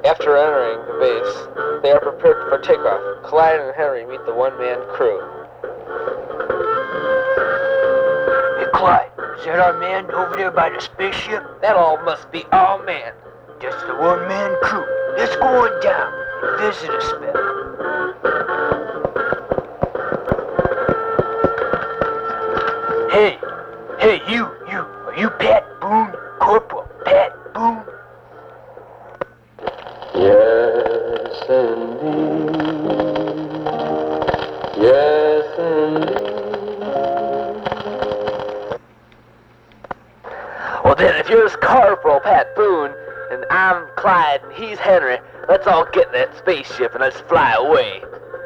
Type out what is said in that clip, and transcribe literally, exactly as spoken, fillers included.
After entering the base, they are prepared for takeoff. Clyde and Henry meet the one-man crew. Hey, Clyde, is that our man over there by the spaceship? That all must be our man. Just the one-man crew. Let's go on down and visit a spell. Hey, hey, you, you, are you Pat Boone? Corporal Pat Boone? Yes, indeed. Yes, indeed. Well then, if you're Corporal Pat Boone, and I'm Clyde, and he's Henry, let's all get in that spaceship and let's fly away.